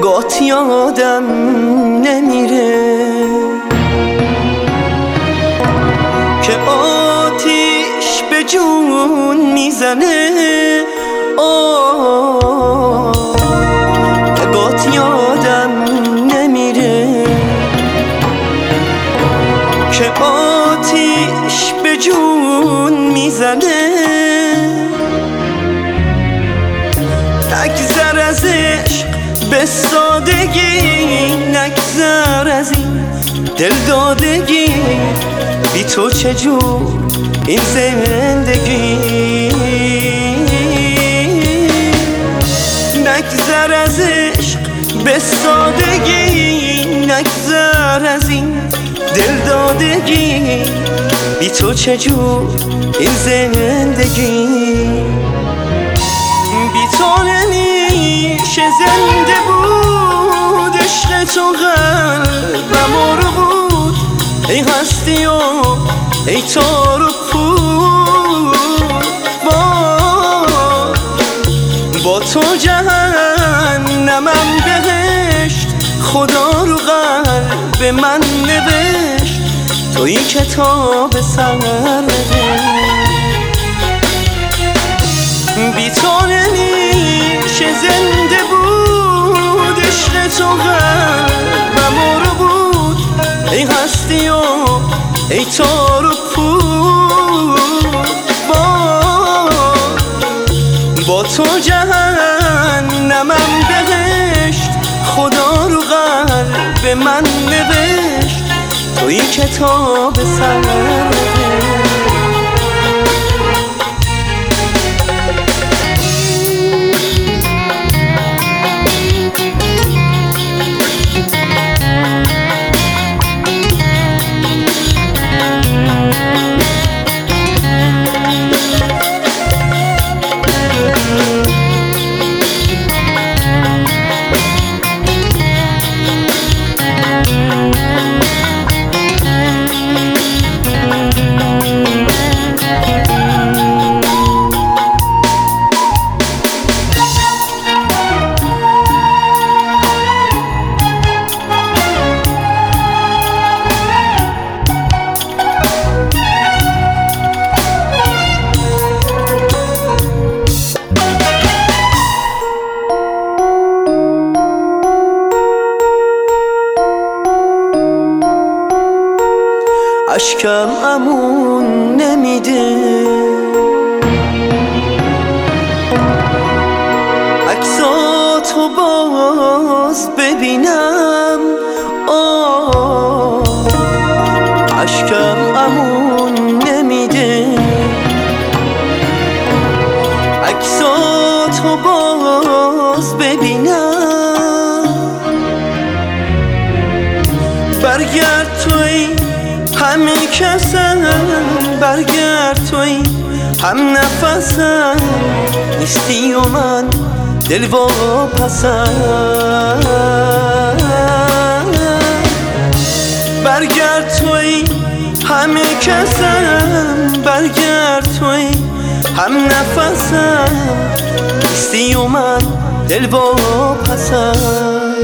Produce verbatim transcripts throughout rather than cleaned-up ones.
گات یادم نمیره که آتیش به جون میزنه. آه گات یادم نمیره که آتیش به جون میزنه. نگذر از عشق به سادگی، نگذر از این دل دادگی، بی تو چجور این زندگی. نگذر از عشق به سادگی، نگذر از این دل دادگی، بی تو چجور این زندگی. بی تو نمیشه زنده بود، عشق تو قلبم رو بود. ای هستی و ای تار و پود، با, با تو جهنمم بهشت، خدا رو قلب من نوشت، توی کتاب سر نوشت. بی تو نمیشه زنده بود، عشق تو قلبم رو بود. ای هستی و ای تار و پود، با, با تو جهنمم بهشت، خدا رو قلب من نوشت، توی کتاب سر نوشت. اشکم امون نمیده، عکساتو باز ببینم. آه اشکم امون نمیده، عکساتو باز ببینم. برگرد توی همین کسم، برگرد توی هم نفسم، نیستی و من دل واپسم. برگرد توی همین کسم، برگرد توی هم نفسم، نیستی و من دل واپسم.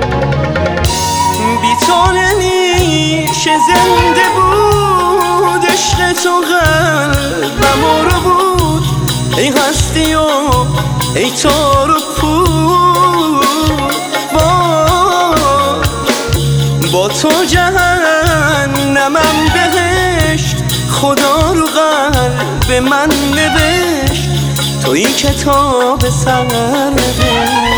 بی تو نمیشه زنده بود، عشق تو قلبم رو بود. ای هستی و ای تار و پود، با, با تو جهنمم بهشت، خدا رو قلب من نوشت، توی کتاب سر نوشت.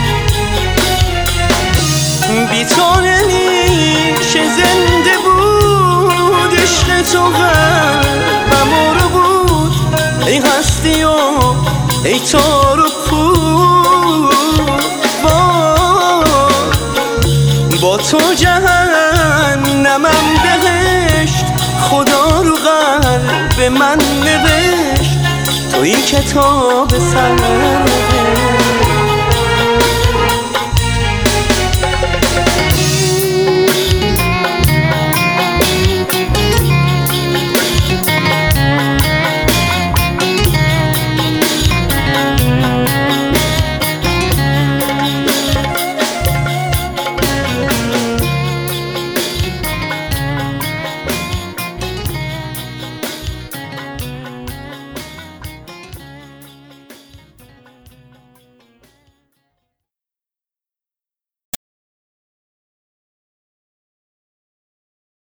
بی تو نمیشه زنده بود، عشق تو قلبم رو بود. ای هستی و ای تار و پود، با, با تو جهنمم بهشت، خدا رو قلب من نوشت، توی کتاب سر نوشت.